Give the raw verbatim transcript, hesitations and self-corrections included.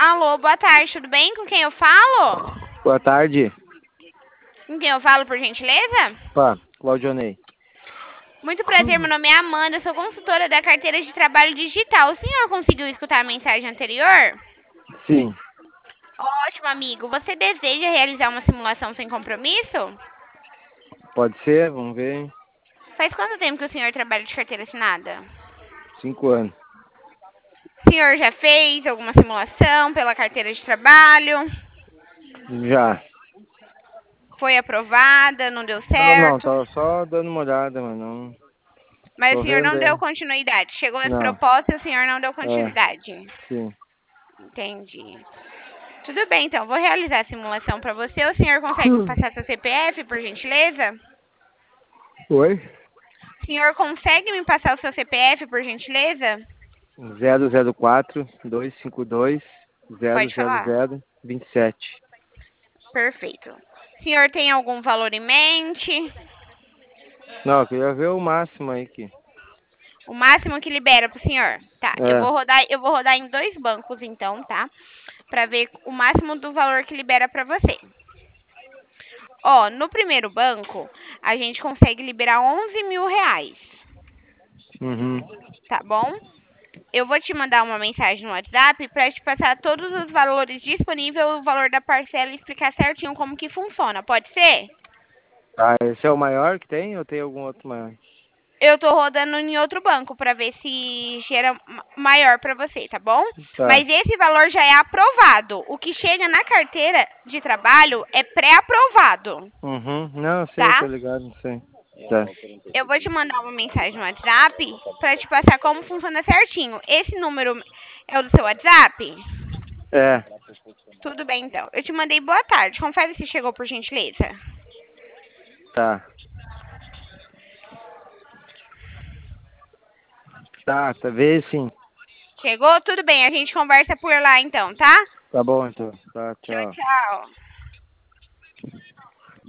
Alô, boa tarde, tudo bem? Com quem eu falo? Boa tarde. Com quem eu falo, por gentileza? Pá, Claudionei. Muito prazer, meu nome é Amanda, sou consultora da carteira de trabalho digital. O senhor conseguiu escutar a mensagem anterior? Sim, Ótimo, amigo. Você deseja realizar uma simulação sem compromisso? pode ser, vamos ver. Faz quanto tempo que o senhor trabalha de carteira assinada? Cinco anos. O senhor já fez alguma simulação pela carteira de trabalho? Já. Foi aprovada? Não deu Não, não, certo? tava só dando uma olhada, mas não. Mas o Tô senhor vendo não deu aí. continuidade. Chegou as Não, propostas e o senhor não deu é, continuidade. sim. Entendi. Tudo bem, então. Vou realizar a simulação para você. O senhor consegue me passar seu C P F, por gentileza? Oi? O senhor consegue me passar o seu C P F, por gentileza? zero zero quatro, dois cinco dois, zero Pode zero falar. zero, vinte e sete. Perfeito. O senhor tem algum valor em mente? Não, eu queria ver o máximo aí que. O máximo que libera pro senhor? Tá, eu É. vou rodar, eu vou rodar em dois bancos então, tá? Para ver o máximo do valor que libera para você. Ó, no primeiro banco, a gente consegue liberar onze mil reais, Uhum. tá bom? Eu vou te mandar uma mensagem no WhatsApp para te passar todos os valores disponíveis, o valor da parcela e explicar certinho como que funciona. Pode ser? Tá, esse é o maior que tem ou tem algum outro maior? Eu tô rodando em outro banco para ver se gera ma- maior para você, tá bom? Tá. Mas esse valor já é aprovado. O que chega na carteira de trabalho é pré-aprovado, Uhum. Não, eu sei, tô tá? ligado, não sei. Tá. Eu vou te mandar uma mensagem no WhatsApp para te passar como funciona certinho. Esse número é o do seu WhatsApp? É. Tudo bem, então. Eu te mandei boa tarde. Confere se chegou, por gentileza. Tá. Tá, tá, vê sim. Chegou? Tudo bem. A gente conversa por lá, então, tá? Tá bom, então. Tá, Tchau, tchau. tchau.